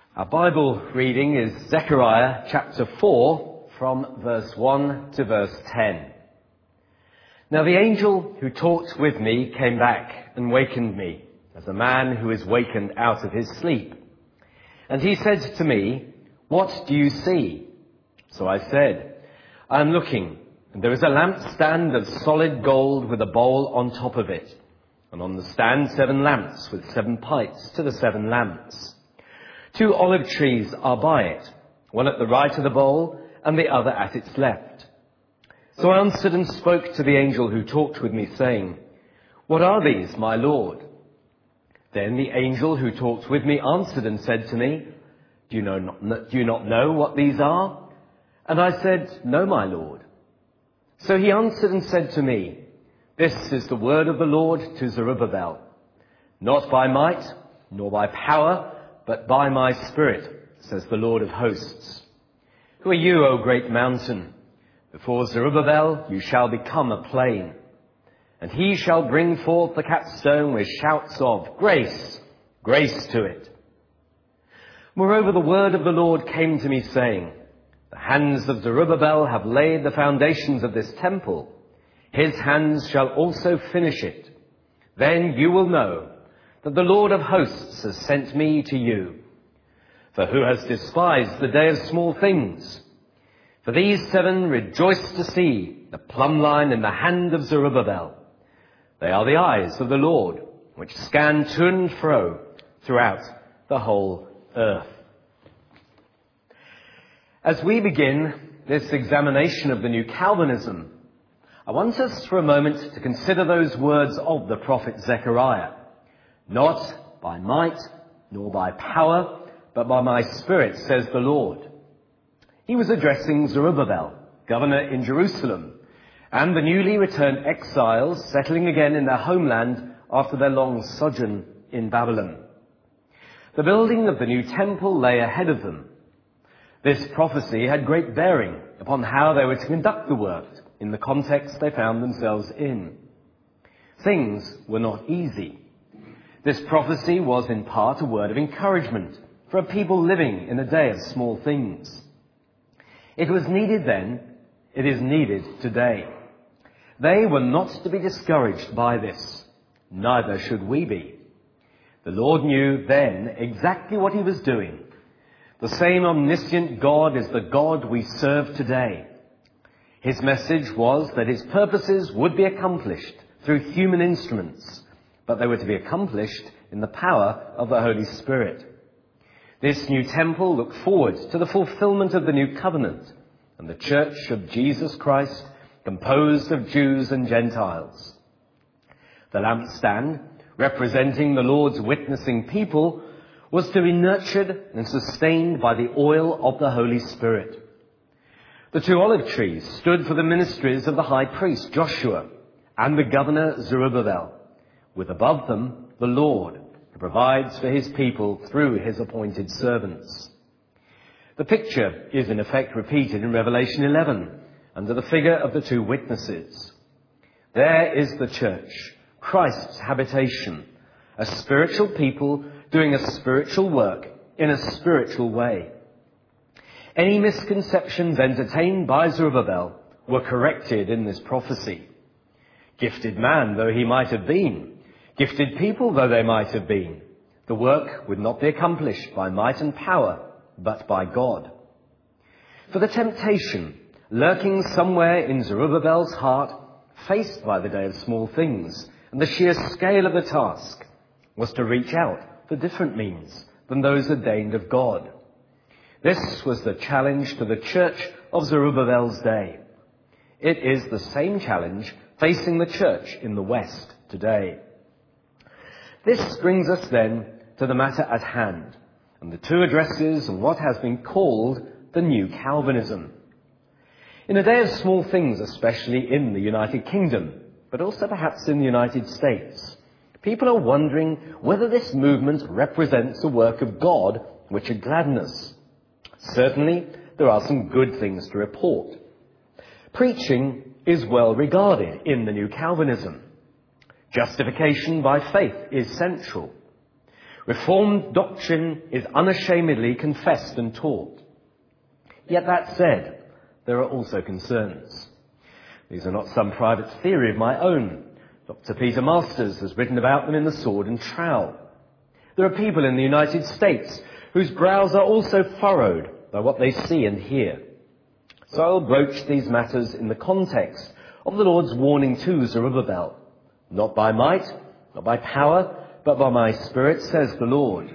Our Bible reading is Zechariah chapter 4 from verse 1 to verse 10. Now the angel who talked with me came back and wakened me, as a man who is wakened out of his sleep. And he said to me, "What do you see?" So I said, "I am looking, and there is a lampstand of solid gold with a bowl on top of it, and on the stand 7 lamps with 7 pipes to the 7 lamps. 2 olive trees are by it, one at the right of the bowl and the other at its left." So I answered and spoke to the angel who talked with me, saying, "What are these, my Lord?" Then the angel who talked with me answered and said to me, Do you not know what these are?" And I said, "No, my Lord." So he answered and said to me, "This is the word of the Lord to Zerubbabel. Not by might, nor by power, but by my Spirit, says the Lord of hosts. Who are you, O great mountain? Before Zerubbabel you shall become a plain. And he shall bring forth the capstone with shouts of, 'Grace, grace to it.'" Moreover, the word of the Lord came to me, saying, "The hands of Zerubbabel have laid the foundations of this temple. His hands shall also finish it. Then you will know that the Lord of hosts has sent me to you. For who has despised the day of small things? For these 7 rejoice to see the plumb line in the hand of Zerubbabel. They are the eyes of the Lord, which scan to and fro throughout the whole earth." As we begin this examination of the New Calvinism, I want us for a moment to consider those words of the prophet Zechariah. "Not by might, nor by power, but by my Spirit, says the Lord." He was addressing Zerubbabel, governor in Jerusalem, and the newly returned exiles settling again in their homeland after their long sojourn in Babylon. The building of the new temple lay ahead of them. This prophecy had great bearing upon how they were to conduct the work in the context they found themselves in. Things were not easy. This prophecy was in part a word of encouragement for a people living in a day of small things. It was needed then, it is needed today. They were not to be discouraged by this. Neither should we be. The Lord knew then exactly what he was doing. The same omniscient God is the God we serve today. His message was that his purposes would be accomplished through human instruments, but they were to be accomplished in the power of the Holy Spirit. This new temple looked forward to the fulfillment of the new covenant and the church of Jesus Christ, composed of Jews and Gentiles. The lampstand, representing the Lord's witnessing people, was to be nurtured and sustained by the oil of the Holy Spirit. The 2 olive trees stood for the ministries of the high priest Joshua and the governor Zerubbabel, with above them the Lord, who provides for his people through his appointed servants. The picture is in effect repeated in Revelation 11 under the figure of the 2 witnesses. There is the church, Christ's habitation, a spiritual people doing a spiritual work in a spiritual way. Any misconceptions entertained by Zerubbabel were corrected in this prophecy. Gifted man though he might have been, gifted people though they might have been, the work would not be accomplished by might and power, but by God. For the temptation lurking somewhere in Zerubbabel's heart, faced by the day of small things and the sheer scale of the task, was to reach out for different means than those ordained of God. This was the challenge to the church of Zerubbabel's day. It is the same challenge facing the church in the West today. This brings us then to the matter at hand, and the 2 addresses and what has been called the New Calvinism. In a day of small things, especially in the United Kingdom, but also perhaps in the United States, people are wondering whether this movement represents a work of God which would gladden us. Certainly, there are some good things to report. Preaching is well regarded in the New Calvinism. Justification by faith is central. Reformed doctrine is unashamedly confessed and taught. Yet that said, there are also concerns. These are not some private theory of my own. Dr. Peter Masters has written about them in The Sword and Trowel. There are people in the United States whose brows are also furrowed by what they see and hear. So I'll broach these matters in the context of the Lord's warning to Zerubbabel. Not by might, not by power, but by my Spirit, says the Lord.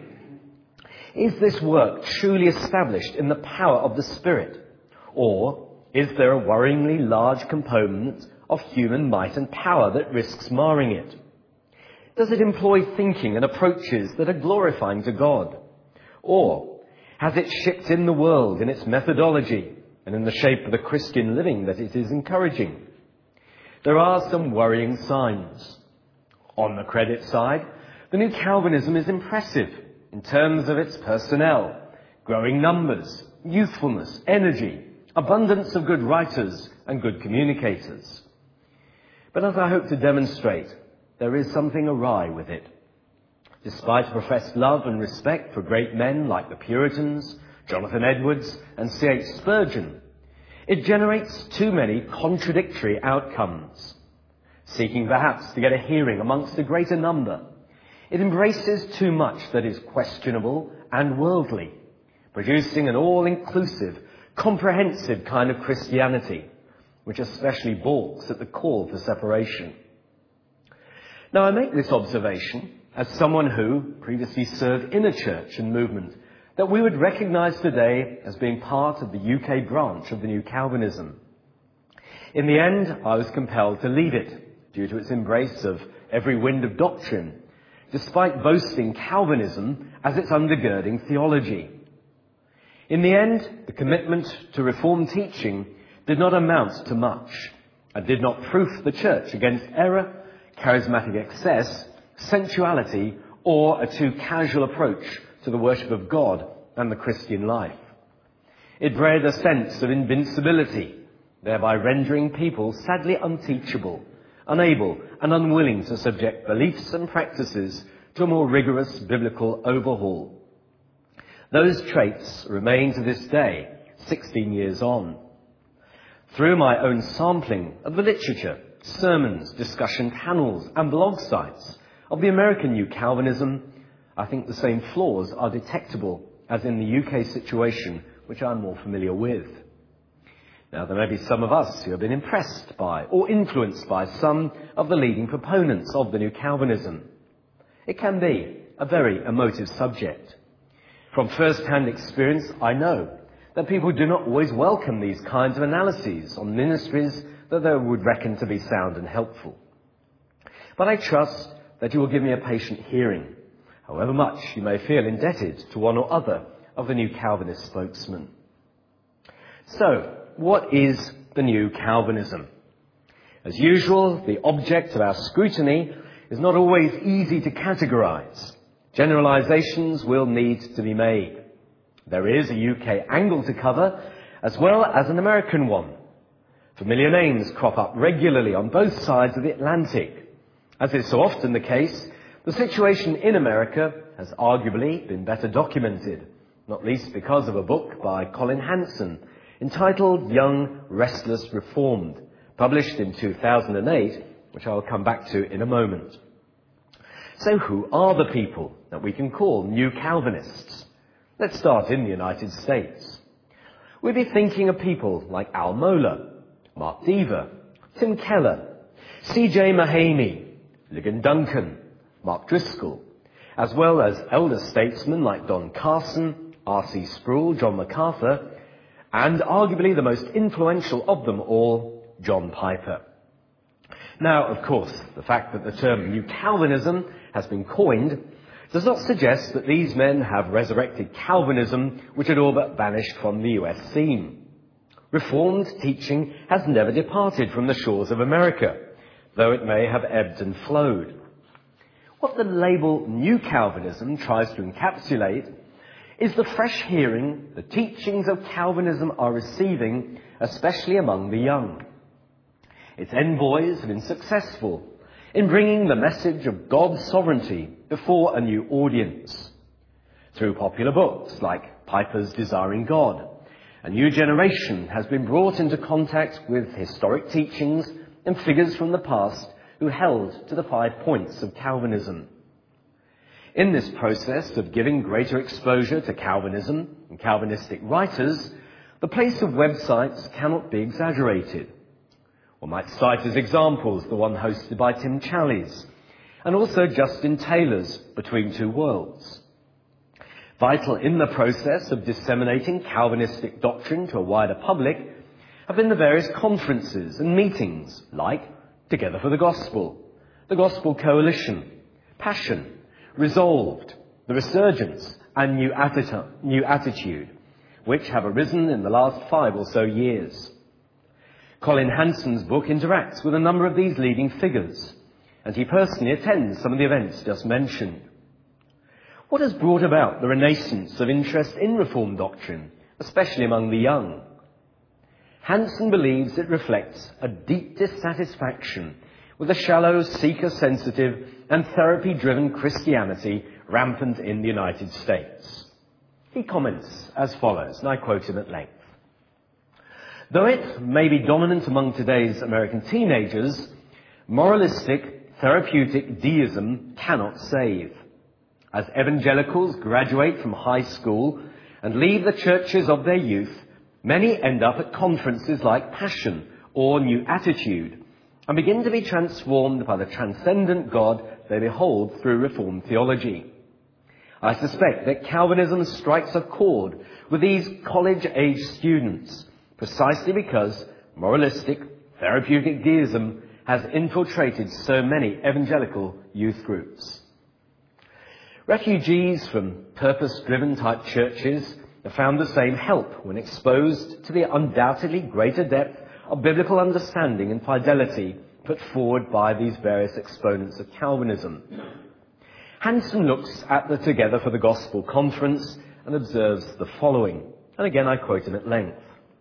Is this work truly established in the power of the Spirit? Or is there a worryingly large component of human might and power that risks marring it? Does it employ thinking and approaches that are glorifying to God? Or has it shipped in the world in its methodology and in the shape of the Christian living that it is encouraging? There are some worrying signs. On the credit side, the New Calvinism is impressive in terms of its personnel, growing numbers, youthfulness, energy, abundance of good writers and good communicators. But as I hope to demonstrate, there is something awry with it. Despite professed love and respect for great men like the Puritans, Jonathan Edwards and C.H. Spurgeon, it generates too many contradictory outcomes. Seeking perhaps to get a hearing amongst a greater number, it embraces too much that is questionable and worldly, producing an all-inclusive, comprehensive kind of Christianity, which especially balks at the call for separation. Now, I make this observation as someone who previously served in a church and movement that we would recognise today as being part of the UK branch of the New Calvinism. In the end, I was compelled to leave it due to its embrace of every wind of doctrine, despite boasting Calvinism as its undergirding theology. In the end, the commitment to Reformed teaching did not amount to much and did not proof the church against error, charismatic excess, sensuality, or a too casual approach to the worship of God and the Christian life. It bred a sense of invincibility, thereby rendering people sadly unteachable, unable and unwilling to subject beliefs and practices to a more rigorous biblical overhaul. Those traits remain to this day, 16 years on. Through my own sampling of the literature, sermons, discussion panels and blog sites of the American New Calvinism, I think the same flaws are detectable as in the UK situation, which I'm more familiar with. Now, there may be some of us who have been impressed by or influenced by some of the leading proponents of the New Calvinism. It can be a very emotive subject. From first-hand experience, I know that people do not always welcome these kinds of analyses on ministries that they would reckon to be sound and helpful. But I trust that you will give me a patient hearing, however much you may feel indebted to one or other of the New Calvinist spokesmen. So, what is the New Calvinism? As usual, the object of our scrutiny is not always easy to categorise. Generalisations will need to be made. There is a UK angle to cover, as well as an American one. Familiar names crop up regularly on both sides of the Atlantic. As is so often the case, the situation in America has arguably been better documented, not least because of a book by Colin Hanson entitled Young, Restless, Reformed, published in 2008, which I'll come back to in a moment. So who are the people that we can call New Calvinists? Let's start in the United States. We'll be thinking of people like Al Mohler, Mark Dever, Tim Keller, C.J. Mahaney, Ligon Duncan, Mark Driscoll, as well as elder statesmen like Don Carson, R.C. Sproul, John MacArthur, and arguably the most influential of them all, John Piper. Now, of course, the fact that the term New Calvinism has been coined does not suggest that these men have resurrected Calvinism, which had all but vanished from the US scene. Reformed teaching has never departed from the shores of America, though it may have ebbed and flowed. What the label New Calvinism tries to encapsulate is the fresh hearing the teachings of Calvinism are receiving, especially among the young. Its envoys have been successful in bringing the message of God's sovereignty before a new audience. Through popular books like Piper's Desiring God, a new generation has been brought into contact with historic teachings and figures from the past who held to the 5 points of Calvinism. In this process of giving greater exposure to Calvinism and Calvinistic writers, the place of websites cannot be exaggerated. One might cite as examples the one hosted by Tim Challies and also Justin Taylor's Between Two Worlds. Vital in the process of disseminating Calvinistic doctrine to a wider public have been the various conferences and meetings like Together for the Gospel, the Gospel Coalition, Passion, Resolved, the Resurgence and New Attitude, which have arisen in the last 5 or so years. Colin Hansen's book interacts with a number of these leading figures, and he personally attends some of the events just mentioned. What has brought about the renaissance of interest in Reformed doctrine, especially among the young? Hansen believes it reflects a deep dissatisfaction with the shallow, seeker-sensitive and therapy-driven Christianity rampant in the United States. He comments as follows, and I quote him at length. Though it may be dominant among today's American teenagers, moralistic, therapeutic deism cannot save. As evangelicals graduate from high school and leave the churches of their youth, many end up at conferences like Passion or New Attitude and begin to be transformed by the transcendent God they behold through Reformed theology. I suspect that Calvinism strikes a chord with these college-age students precisely because moralistic, therapeutic deism has infiltrated so many evangelical youth groups. Refugees from purpose-driven type churches have found the same help when exposed to the undoubtedly greater depth of biblical understanding and fidelity put forward by these various exponents of Calvinism. Hansen looks at the Together for the Gospel conference and observes the following, and again I quote him at length.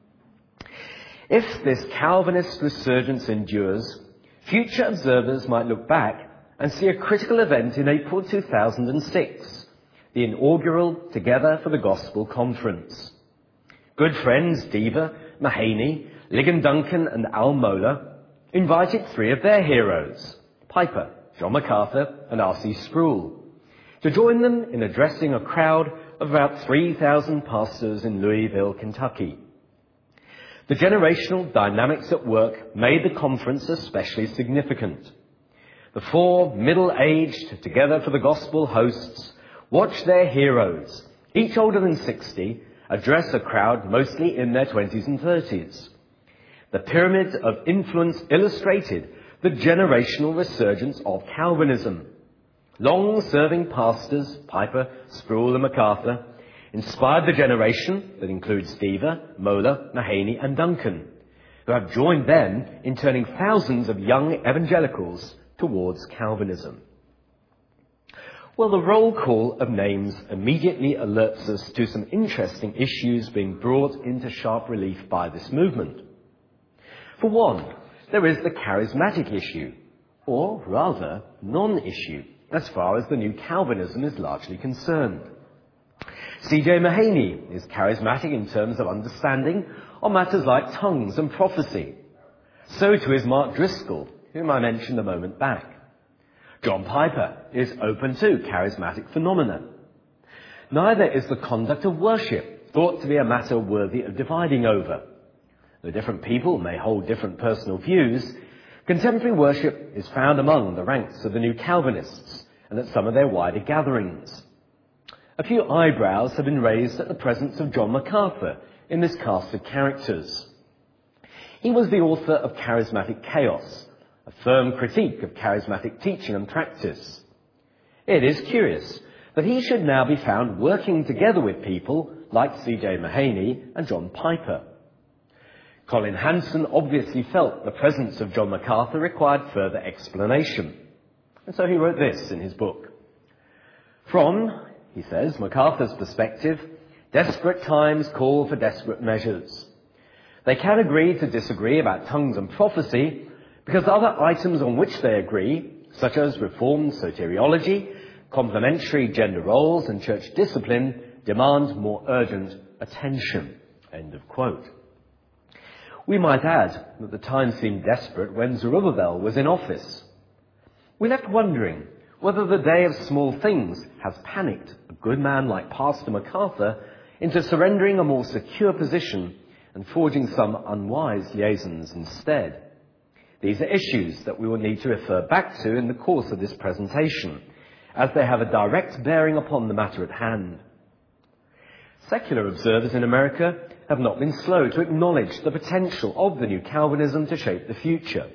If this Calvinist resurgence endures, future observers might look back and see a critical event in April 2006, the inaugural Together for the Gospel conference. Good friends Deaver, Mahaney, Ligon Duncan and Al Mohler invited 3 of their heroes, Piper, John MacArthur and R.C. Sproul, to join them in addressing a crowd of about 3,000 pastors in Louisville, Kentucky. The generational dynamics at work made the conference especially significant. The 4 middle-aged Together for the Gospel hosts watched their heroes, each older than 60, address a crowd mostly in their 20s and 30s. The pyramid of influence illustrated the generational resurgence of Calvinism. Long-serving pastors, Piper, Sproul and MacArthur, inspired the generation that includes Deaver, Mohler, Mahaney and Duncan, who have joined them in turning thousands of young evangelicals towards Calvinism. Well, the roll call of names immediately alerts us to some interesting issues being brought into sharp relief by this movement. For one, there is the charismatic issue, or rather non-issue, as far as the new Calvinism is largely concerned. C.J. Mahaney is charismatic in terms of understanding on matters like tongues and prophecy. So too is Mark Driscoll, whom I mentioned a moment back. John Piper is open to charismatic phenomena. Neither is the conduct of worship thought to be a matter worthy of dividing over. Though different people may hold different personal views, contemporary worship is found among the ranks of the new Calvinists and at some of their wider gatherings. A few eyebrows have been raised at the presence of John MacArthur in this cast of characters. He was the author of Charismatic Chaos, a firm critique of charismatic teaching and practice. It is curious that he should now be found working together with people like C.J. Mahaney and John Piper. Colin Hansen obviously felt the presence of John MacArthur required further explanation, and so he wrote this in his book. From, he says, MacArthur's perspective, desperate times call for desperate measures. They can agree to disagree about tongues and prophecy because other items on which they agree, such as Reformed soteriology, Complementary gender roles and church discipline demand more urgent attention." End of quote. We might add that the time seemed desperate when Zerubbabel was in office. We're left wondering whether the day of small things has panicked a good man like Pastor MacArthur into surrendering a more secure position and forging some unwise liaisons instead. These are issues that we will need to refer back to in the course of this presentation, as they have a direct bearing upon the matter at hand. Secular observers in America have not been slow to acknowledge the potential of the new Calvinism to shape the future.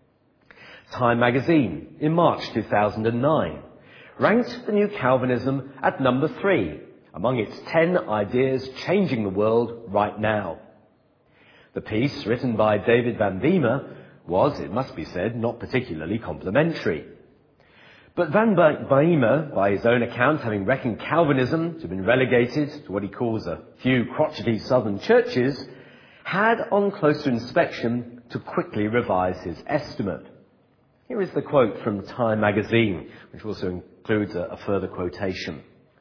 Time magazine, in March 2009, ranked the new Calvinism at number 3 among its 10 ideas changing the world right now. The piece, written by David Van Biemer, was, it must be said, not particularly complimentary. But Van Biemer, by his own account, having reckoned Calvinism to have been relegated to what he calls a few crotchety southern churches, had, on closer inspection, to quickly revise his estimate. Here is the quote from Time magazine, which also includes a further quotation.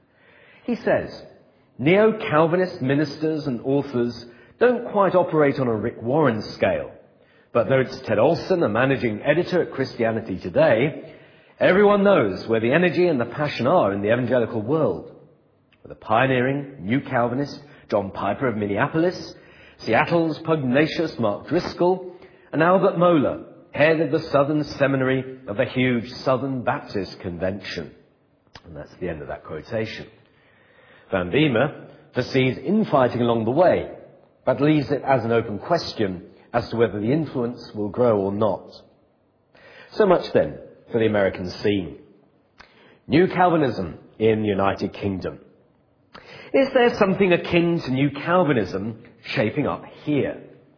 He says, "Neo-Calvinist ministers and authors don't quite operate on a Rick Warren scale, but though it's Ted Olson, a managing editor at Christianity Today, everyone knows where the energy and the passion are in the evangelical world. With a pioneering new Calvinist, John Piper of Minneapolis, Seattle's pugnacious Mark Driscoll, and Albert Mohler, head of the Southern Seminary of the huge Southern Baptist Convention." And that's the end of that quotation. Van Biemer foresees infighting along the way, but leaves it as an open question as to whether the influence will grow or not. So much then for the American scene. New Calvinism in the United Kingdom. Is there something akin to New Calvinism shaping up here?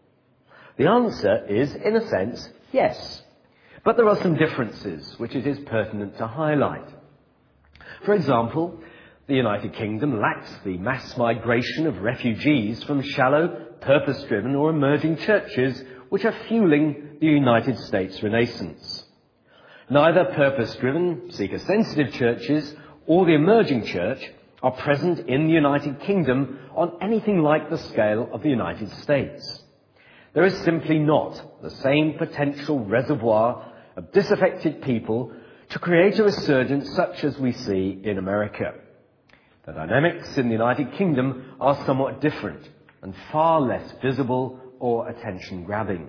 The answer is, in a sense, yes. But there are some differences which it is pertinent to highlight. For example, the United Kingdom lacks the mass migration of refugees from shallow, purpose-driven or emerging churches which are fueling the United States Renaissance. Neither purpose-driven, seeker-sensitive churches or the emerging church are present in the United Kingdom on anything like the scale of the United States. There is simply not the same potential reservoir of disaffected people to create a resurgence such as we see in America. The dynamics in the United Kingdom are somewhat different and far less visible or attention-grabbing.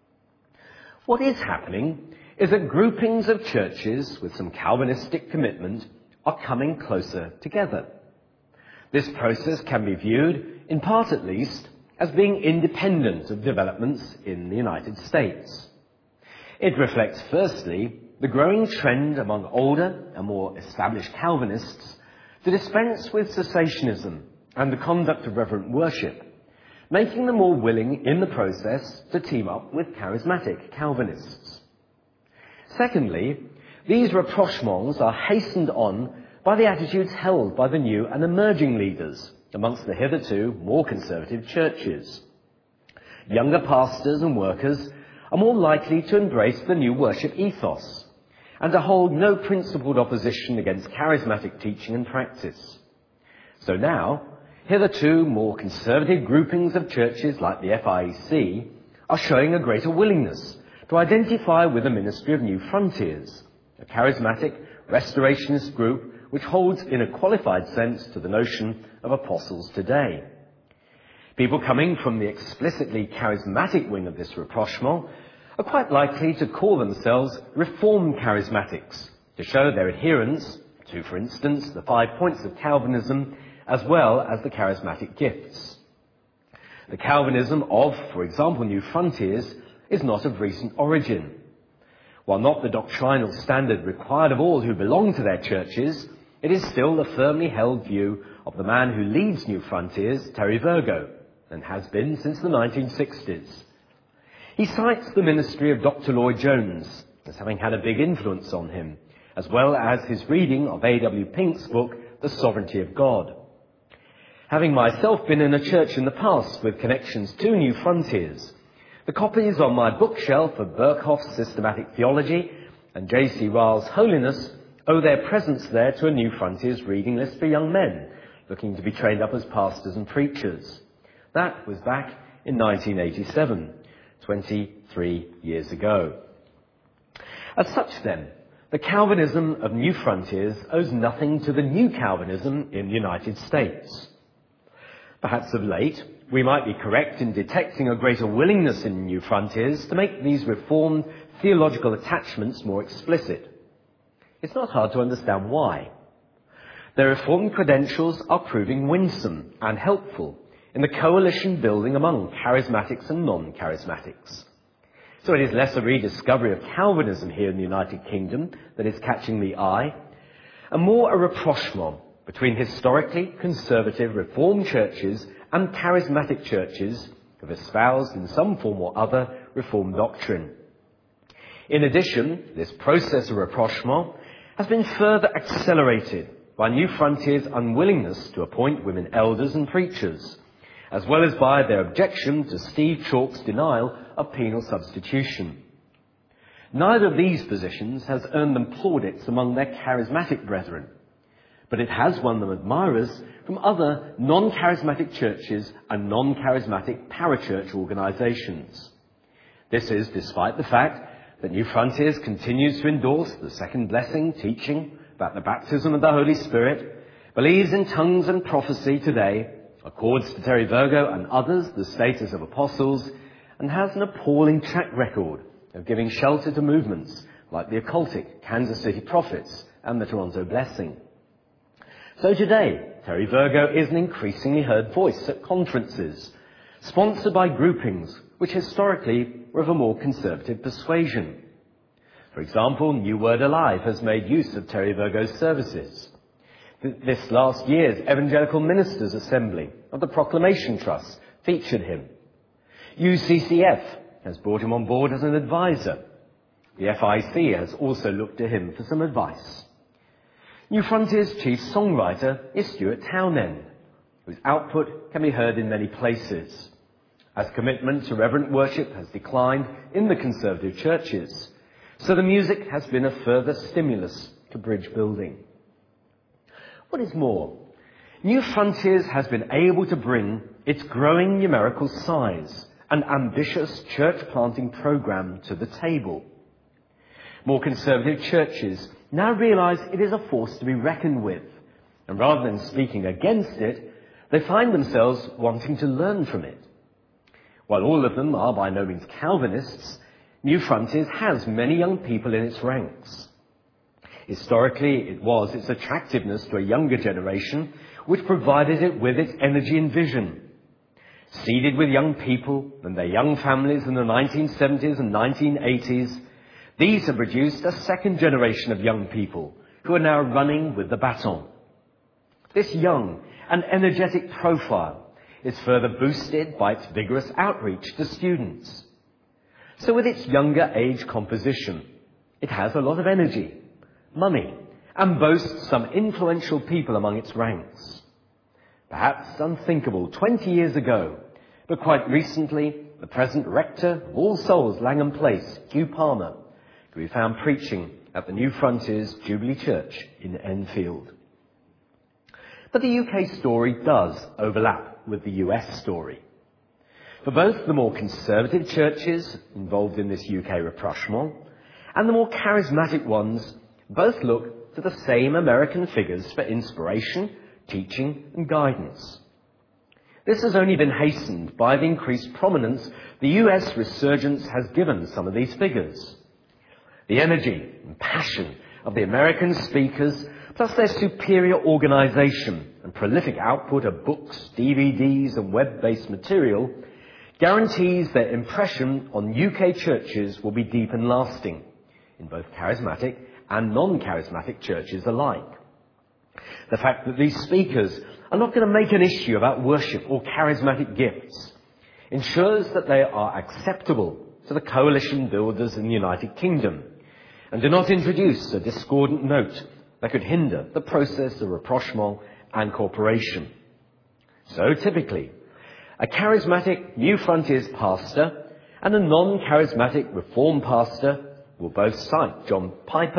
What is happening is that groupings of churches with some Calvinistic commitment are coming closer together. This process can be viewed, in part at least, as being independent of developments in the United States. It reflects, firstly, the growing trend among older and more established Calvinists to dispense with cessationism and the conduct of reverent worship, making them more willing in the process to team up with charismatic Calvinists. Secondly, these rapprochements are hastened on by the attitudes held by the new and emerging leaders amongst the hitherto more conservative churches. Younger pastors and workers are more likely to embrace the new worship ethos and to hold no principled opposition against charismatic teaching and practice. So now, hitherto more conservative groupings of churches like the FIEC are showing a greater willingness to identify with the Ministry of New Frontiers, a charismatic restorationist group which holds in a qualified sense to the notion of apostles today. People coming from the explicitly charismatic wing of this rapprochement are quite likely to call themselves Reformed Charismatics, to show their adherence to, for instance, the 5 points of Calvinism, as well as the charismatic gifts. The Calvinism of, for example, New Frontiers is not of recent origin. While not the doctrinal standard required of all who belong to their churches, it is still the firmly held view of the man who leads New Frontiers, Terry Virgo, and has been since the 1960s. He cites the ministry of Dr. Lloyd Jones as having had a big influence on him, as well as his reading of A.W. Pink's book, The Sovereignty of God. Having myself been in a church in the past with connections to New Frontiers, the copies on my bookshelf of Berkhoff's Systematic Theology and J.C. Ryle's Holiness owe their presence there to a New Frontiers reading list for young men looking to be trained up as pastors and preachers. That was back in 1987, 23 years ago. As such then, the Calvinism of New Frontiers owes nothing to the new Calvinism in the United States. Perhaps of late, we might be correct in detecting a greater willingness in New Frontiers to make these reformed theological attachments more explicit. It's not hard to understand why. Their reformed credentials are proving winsome and helpful in the coalition building among charismatics and non-charismatics. So it is less a rediscovery of Calvinism here in the United Kingdom that is catching the eye, and more a rapprochement between historically conservative Reformed churches and charismatic churches who have espoused in some form or other Reformed doctrine. In addition, this process of rapprochement has been further accelerated by New Frontiers' unwillingness to appoint women elders and preachers, as well as by their objection to Steve Chalke's denial of penal substitution. Neither of these positions has earned them plaudits among their charismatic brethren, but it has won them admirers from other non-charismatic churches and non-charismatic parachurch organizations. This is despite the fact that New Frontiers continues to endorse the second blessing teaching about the baptism of the Holy Spirit, believes in tongues and prophecy today, accords to Terry Virgo and others the status of apostles, and has an appalling track record of giving shelter to movements like the occultic Kansas City Prophets and the Toronto Blessing. So today, Terry Virgo is an increasingly heard voice at conferences, sponsored by groupings which historically were of a more conservative persuasion. For example, New Word Alive has made use of Terry Virgo's services. This last year's Evangelical Ministers Assembly of the Proclamation Trust featured him. UCCF has brought him on board as an advisor. The FIC has also looked to him for some advice. New Frontiers' chief songwriter is Stuart Townend, whose output can be heard in many places. As commitment to reverent worship has declined in the conservative churches, so the music has been a further stimulus to bridge building. What is more, New Frontiers has been able to bring its growing numerical size and ambitious church planting program to the table. More conservative churches now realize it is a force to be reckoned with, and rather than speaking against it, they find themselves wanting to learn from it. While all of them are by no means Calvinists, New Frontiers has many young people in its ranks. Historically, it was its attractiveness to a younger generation which provided it with its energy and vision. Seeded with young people and their young families in the 1970s and 1980s, these have produced a second generation of young people who are now running with the baton. This young and energetic profile is further boosted by its vigorous outreach to students. So with its younger age composition, it has a lot of energy, money, and boasts some influential people among its ranks. Perhaps unthinkable 20 years ago, but quite recently, the present rector of All Souls Langham Place, Hugh Palmer, could be found preaching at the New Frontiers Jubilee Church in Enfield. But the UK story does overlap with the US story. For both the more conservative churches involved in this UK rapprochement and the more charismatic ones both look to the same American figures for inspiration, teaching and guidance. This has only been hastened by the increased prominence the US resurgence has given some of these figures. The energy and passion of the American speakers, plus their superior organisation and prolific output of books, DVDs and web-based material, guarantees their impression on UK churches will be deep and lasting, in both charismatic and non-charismatic churches alike. The fact that these speakers are not going to make an issue about worship or charismatic gifts ensures that they are acceptable to the coalition builders in the United Kingdom and do not introduce a discordant note that could hinder the process of rapprochement and cooperation. So typically, a charismatic New Frontiers pastor and a non-charismatic Reformed pastor will both cite John Piper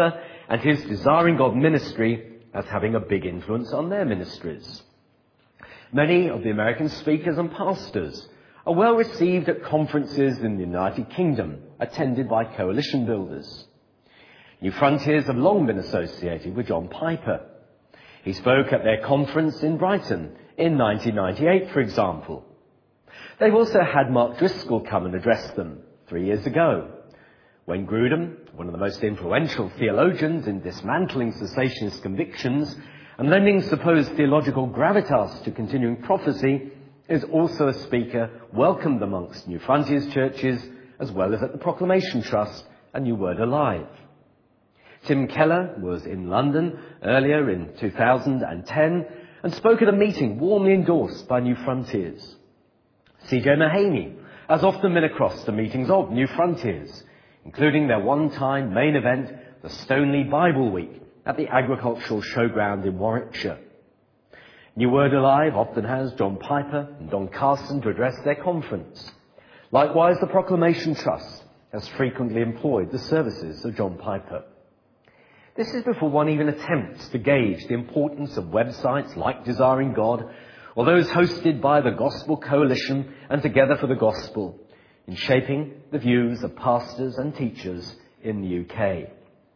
and his Desiring God ministry as having a big influence on their ministries. Many of the American speakers and pastors are well received at conferences in the United Kingdom attended by coalition builders. New Frontiers have long been associated with John Piper. He spoke at their conference in Brighton in 1998, for example. They've also had Mark Driscoll come and address them 3 years ago. Wayne Grudem, one of the most influential theologians in dismantling cessationist convictions and lending supposed theological gravitas to continuing prophecy, is also a speaker welcomed amongst New Frontiers churches as well as at the Proclamation Trust and New Word Alive. Tim Keller was in London earlier in 2010 and spoke at a meeting warmly endorsed by New Frontiers. C.J. Mahaney has often been across the meetings of New Frontiers, including their one-time main event, the Stoneleigh Bible Week, at the Agricultural Showground in Warwickshire. New Word Alive often has John Piper and Don Carson to address their conference. Likewise, the Proclamation Trust has frequently employed the services of John Piper. This is before one even attempts to gauge the importance of websites like Desiring God or those hosted by the Gospel Coalition and Together for the Gospel in shaping the views of pastors and teachers in the UK.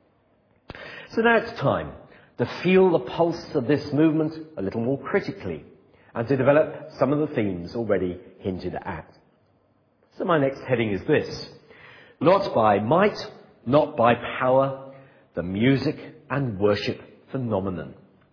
So now it's time to feel the pulse of this movement a little more critically and to develop some of the themes already hinted at. So my next heading is this: not by might, not by power, the music and worship phenomenon.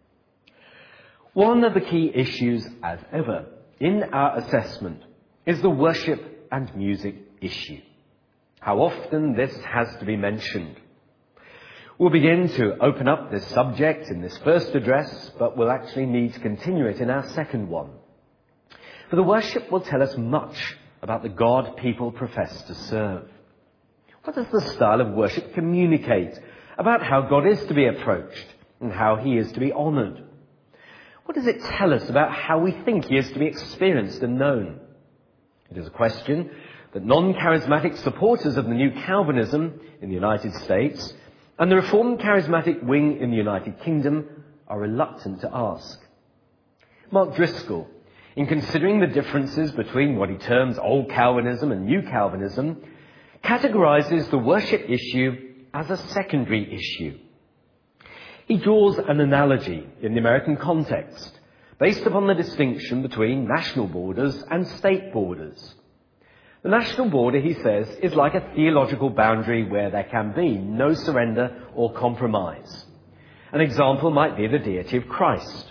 One of the key issues, as ever, in our assessment is the worship and music issue. How often this has to be mentioned. We'll begin to open up this subject in this first address, but we'll actually need to continue it in our second one. For the worship will tell us much about the God people profess to serve. What does the style of worship communicate about how God is to be approached and how he is to be honoured? What does it tell us about how we think he is to be experienced and known? It is a question that non-charismatic supporters of the New Calvinism in the United States and the Reformed Charismatic wing in the United Kingdom are reluctant to ask. Mark Driscoll, in considering the differences between what he terms Old Calvinism and New Calvinism, categorises the worship issue as a secondary issue. He draws an analogy in the American context based upon the distinction between national borders and state borders. The national border, he says, is like a theological boundary where there can be no surrender or compromise. An example might be the deity of Christ.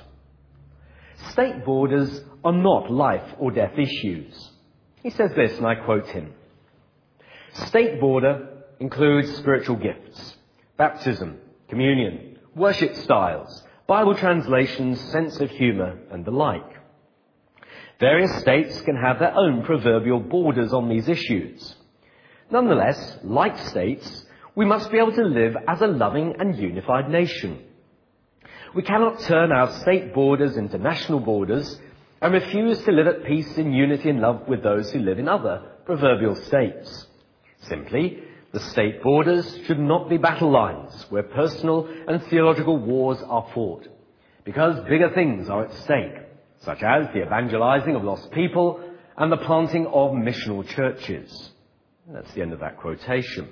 State borders are not life or death issues. He says this, and I quote him: "State border includes spiritual gifts, baptism, communion, worship styles, Bible translations, sense of humour, and the like. Various states can have their own proverbial borders on these issues. Nonetheless, like states, we must be able to live as a loving and unified nation. We cannot turn our state borders into national borders and refuse to live at peace in unity and love with those who live in other proverbial states. Simply, the state borders should not be battle lines where personal and theological wars are fought, because bigger things are at stake, such as the evangelizing of lost people and the planting of missional churches." That's the end of that quotation.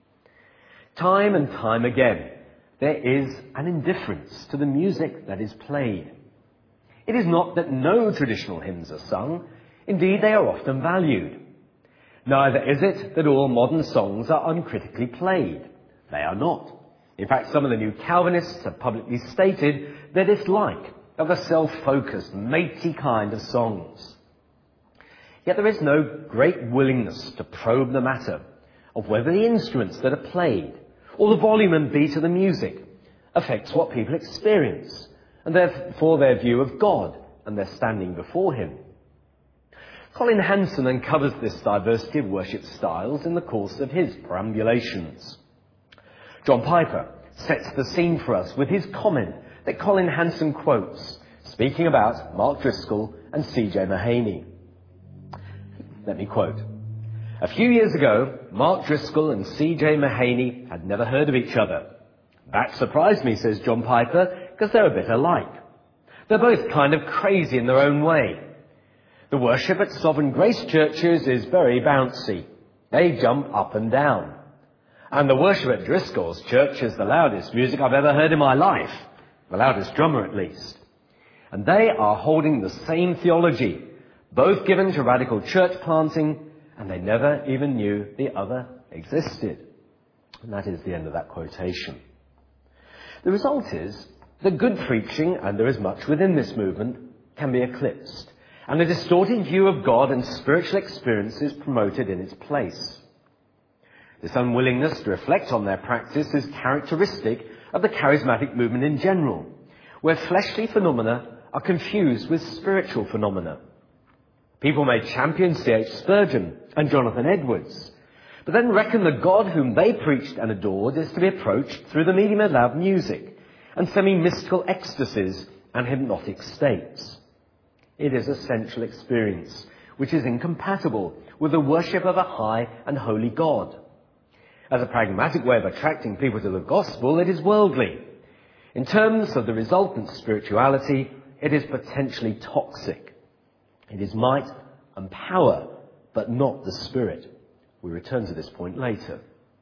Time and time again, there is an indifference to the music that is played. It is not that no traditional hymns are sung. Indeed, they are often valued. Neither is it that all modern songs are uncritically played. They are not. In fact, some of the New Calvinists have publicly stated their dislike of the self-focused, matey kind of songs. Yet there is no great willingness to probe the matter of whether the instruments that are played or the volume and beat of the music affects what people experience and therefore their view of God and their standing before him. Colin Hanson uncovers this diversity of worship styles in the course of his perambulations. John Piper sets the scene for us with his comment that Colin Hanson quotes, speaking about Mark Driscoll and C.J. Mahaney. Let me quote: "A few years ago, Mark Driscoll and C.J. Mahaney had never heard of each other. That surprised me, says John Piper, because they're a bit alike. They're both kind of crazy in their own way. The worship at Sovereign Grace churches is very bouncy. They jump up and down. And the worship at Driscoll's church is the loudest music I've ever heard in my life. The loudest drummer, at least. And they are holding the same theology, both given to radical church planting, and they never even knew the other existed. And that is the end of that quotation. The result is that good preaching, and there is much within this movement, can be eclipsed, and a distorted view of God and spiritual experience is promoted in its place. This unwillingness to reflect on their practice is characteristic of the charismatic movement in general, where fleshly phenomena are confused with spiritual phenomena. People may champion C.H. Spurgeon and Jonathan Edwards, but then reckon the God whom they preached and adored is to be approached through the medium of loud music and semi-mystical ecstasies and hypnotic states. It is a sensual experience which is incompatible with the worship of a high and holy God. As a pragmatic way of attracting people to the gospel, it is worldly. In terms of the resultant spirituality, it is potentially toxic. It is might and power, but not the Spirit. We return to this point later.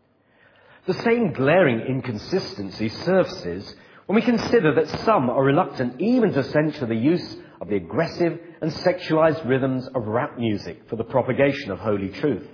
The same glaring inconsistency surfaces when we consider that some are reluctant even to censure the use of the aggressive and sexualized rhythms of rap music for the propagation of holy truth.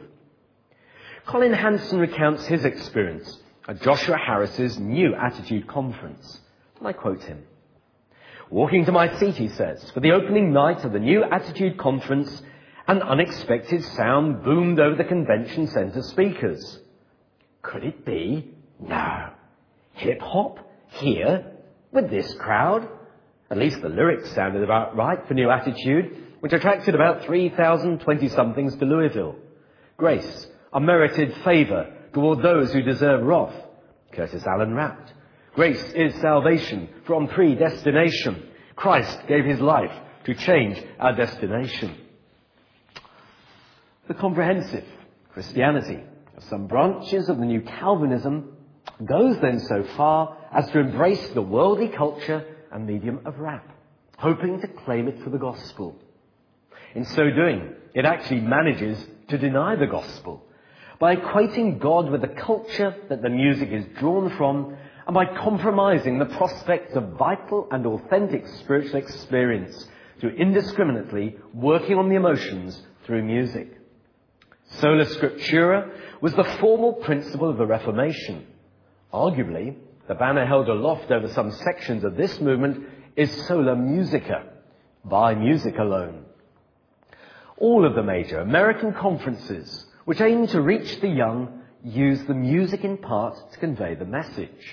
Colin Hanson recounts his experience at Joshua Harris's New Attitude Conference. And I quote him. Walking to my seat, he says, for the opening night of the New Attitude Conference, an unexpected sound boomed over the convention centre speakers. Could it be? No. Hip-hop? Here? With this crowd? At least the lyrics sounded about right for New Attitude, which attracted about 3,000 20-somethings to Louisville. Grace, unmerited favour toward those who deserve wrath. Curtis Allen rapped. Grace is salvation from predestination. Christ gave his life to change our destination. The comprehensive Christianity of some branches of the New Calvinism goes then so far as to embrace the worldly culture and medium of rap, hoping to claim it for the gospel. In so doing, it actually manages to deny the gospel by equating God with the culture that the music is drawn from and by compromising the prospects of vital and authentic spiritual experience through indiscriminately working on the emotions through music. Sola Scriptura was the formal principle of the Reformation. Arguably, the banner held aloft over some sections of this movement is Sola Musica, by music alone. All of the major American conferences, which aim to reach the young, use the music in part to convey the message.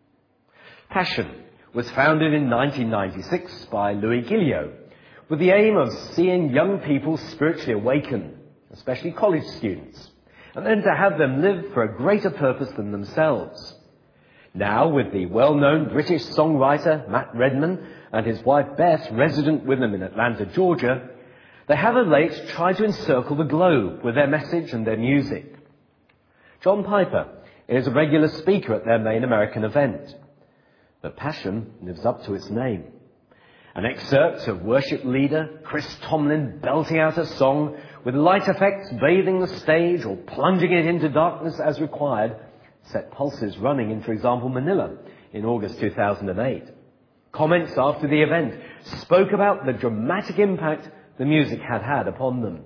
Passion was founded in 1996 by Louis Gilliot, with the aim of seeing young people spiritually awaken, especially college students, and then to have them live for a greater purpose than themselves. Now, with the well-known British songwriter Matt Redman and his wife Beth resident with them in Atlanta, Georgia, they have of late tried to encircle the globe with their message and their music. John Piper is a regular speaker at their main American event. But Passion lives up to its name. An excerpt of worship leader Chris Tomlin belting out a song with light effects bathing the stage or plunging it into darkness as required set pulses running in, for example, Manila in August 2008. Comments after the event spoke about the dramatic impact the music had had upon them.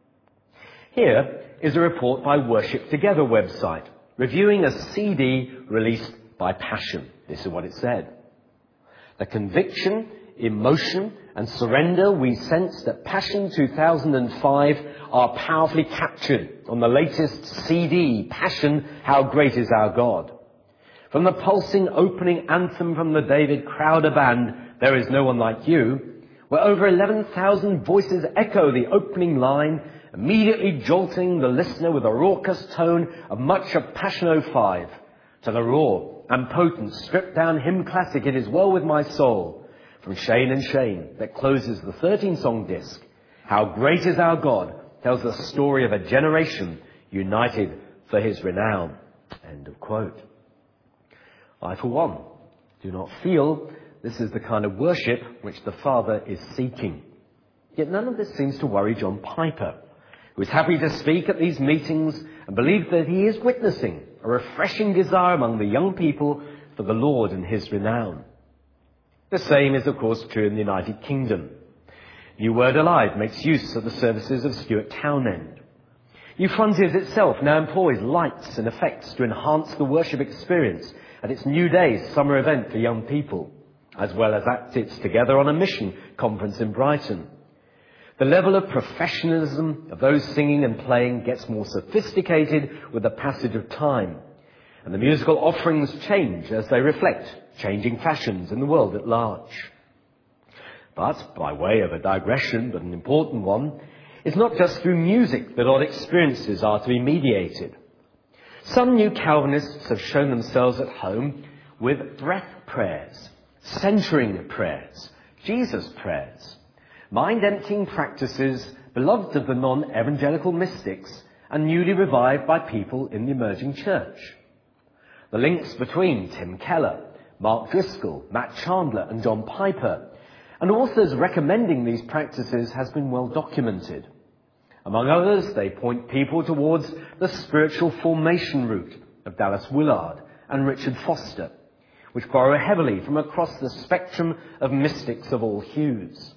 Here is a report by Worship Together website reviewing a CD released by Passion. This is what it said. The conviction, emotion and surrender we sense at Passion 2005 are powerfully captured on the latest CD, Passion, How Great Is Our God. From the pulsing opening anthem from the David Crowder Band, There Is No One Like You, where over 11,000 voices echo the opening line, immediately jolting the listener with a raucous tone of much of Passion 05, to the raw and potent stripped-down hymn classic It Is Well With My Soul, from Shane and Shane, that closes the 13-song disc. How Great Is Our God tells the story of a generation united for his renown. End of quote. I, for one, do not feel this is the kind of worship which the Father is seeking. Yet none of this seems to worry John Piper, who is happy to speak at these meetings and believes that he is witnessing a refreshing desire among the young people for the Lord and his renown. The same is, of course, true in the United Kingdom. New Word Alive makes use of the services of Stuart Townend. New Frontiers itself now employs lights and effects to enhance the worship experience at its New Days summer event for young people, as well as at its Together on a Mission conference in Brighton. The level of professionalism of those singing and playing gets more sophisticated with the passage of time, and the musical offerings change as they reflect changing fashions in the world at large. But, by way of a digression, but an important one, it's not just through music that odd experiences are to be mediated. Some new Calvinists have shown themselves at home with breath prayers, centering prayers, Jesus prayers, mind-emptying practices beloved of the non-evangelical mystics and newly revived by people in the emerging church. The links between Tim Keller, Mark Driscoll, Matt Chandler and John Piper and authors recommending these practices has been well documented. Among others, they point people towards the spiritual formation route of Dallas Willard and Richard Foster, which borrow heavily from across the spectrum of mystics of all hues.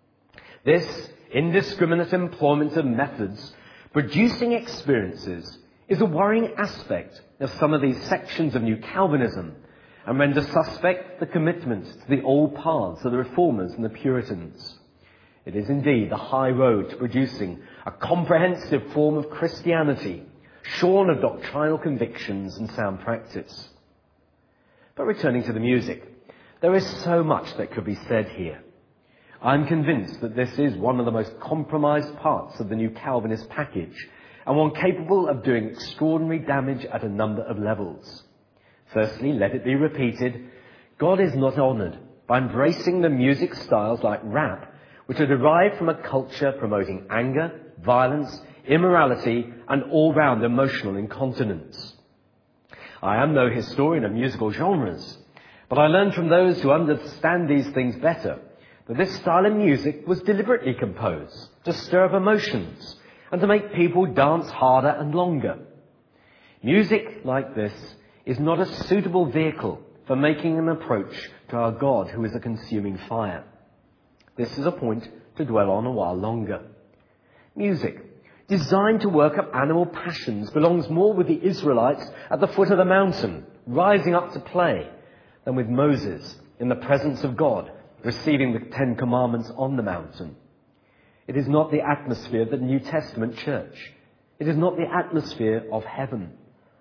This indiscriminate employment of methods producing experiences is a worrying aspect of some of these sections of New Calvinism, and render suspect the commitment to the old paths of the Reformers and the Puritans. It is indeed the high road to producing a comprehensive form of Christianity, shorn of doctrinal convictions and sound practice. But returning to the music, there is so much that could be said here. I'm convinced that this is one of the most compromised parts of the New Calvinist package, and one capable of doing extraordinary damage at a number of levels. Firstly, let it be repeated, God is not honoured by embracing the music styles like rap, which are derived from a culture promoting anger, violence, immorality, and all-round emotional incontinence. I am no historian of musical genres, but I learned from those who understand these things better that this style of music was deliberately composed to stir up emotions and to make people dance harder and longer. Music like this is not a suitable vehicle for making an approach to our God who is a consuming fire. This is a point to dwell on a while longer. Music, designed to work up animal passions, belongs more with the Israelites at the foot of the mountain, rising up to play, than with Moses in the presence of God, receiving the Ten Commandments on the mountain. It is not the atmosphere of the New Testament church. It is not the atmosphere of heaven.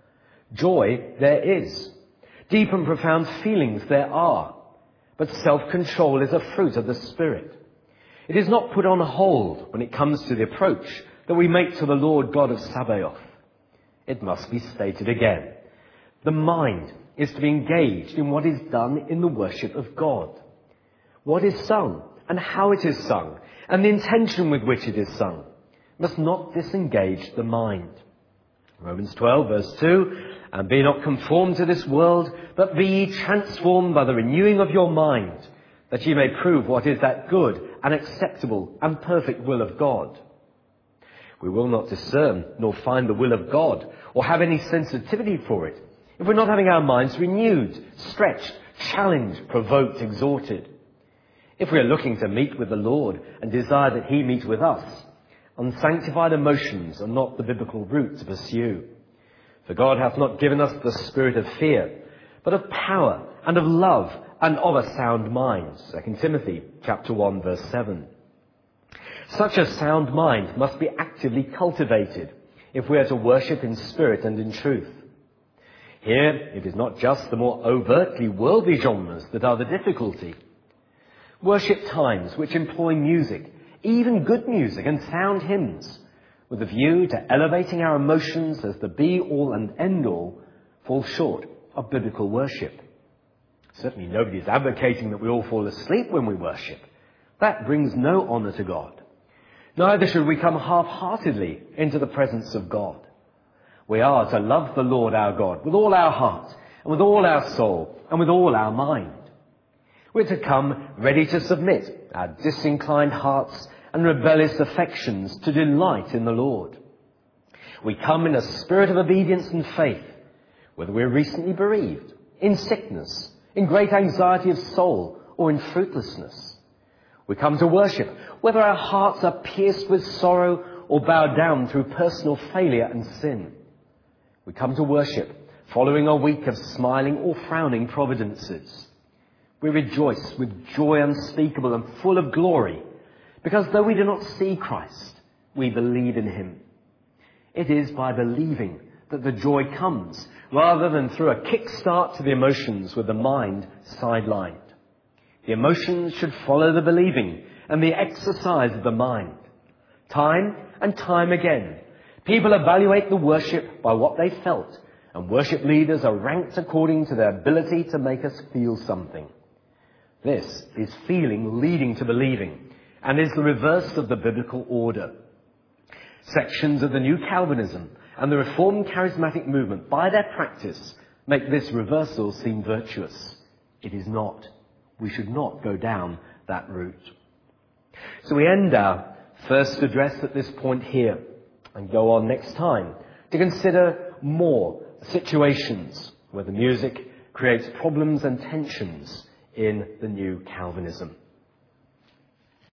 Joy there is. Deep and profound feelings there are. But self-control is a fruit of the Spirit. It is not put on hold when it comes to the approach that we make to the Lord God of Sabaoth. It must be stated again. The mind is to be engaged in what is done in the worship of God. What is sung and how it is sung and the intention with which it is sung must not disengage the mind. Romans 12 verse 2, and be not conformed to this world, but be ye transformed by the renewing of your mind, that ye may prove what is that good and acceptable and perfect will of God. We will not discern nor find the will of God or have any sensitivity for it if we're not having our minds renewed, stretched, challenged, provoked, exhorted. If we are looking to meet with the Lord and desire that he meet with us, unsanctified emotions are not the biblical route to pursue. For God hath not given us the spirit of fear, but of power and of love and of a sound mind. 2 Timothy chapter 1 verse 7. Such a sound mind must be actively cultivated if we are to worship in spirit and in truth. Here, it is not just the more overtly worldly genres that are the difficulty. Worship times which employ music, even good music and sound hymns, with a view to elevating our emotions as the be-all and end-all, fall short of biblical worship. Certainly nobody is advocating that we all fall asleep when we worship. That brings no honour to God. Neither should we come half-heartedly into the presence of God. We are to love the Lord our God with all our heart, and with all our soul, and with all our mind. We're to come ready to submit our disinclined hearts and rebellious affections to delight in the Lord. We come in a spirit of obedience and faith, whether we're recently bereaved, in sickness, in great anxiety of soul, or in fruitlessness. We come to worship, whether our hearts are pierced with sorrow or bowed down through personal failure and sin. We come to worship, following a week of smiling or frowning providences. We rejoice with joy unspeakable and full of glory, because though we do not see Christ, we believe in him. It is by believing that the joy comes, rather than through a kick-start to the emotions with the mind sidelined. The emotions should follow the believing and the exercise of the mind. Time and time again, people evaluate the worship by what they felt, and worship leaders are ranked according to their ability to make us feel something. This is feeling leading to believing, and is the reverse of the biblical order. Sections of the New Calvinism and the Reformed Charismatic movement, by their practice, make this reversal seem virtuous. It is not. We should not go down that route. So we end our first address at this point here, and go on next time to consider more situations where the music creates problems and tensions in the New Calvinism.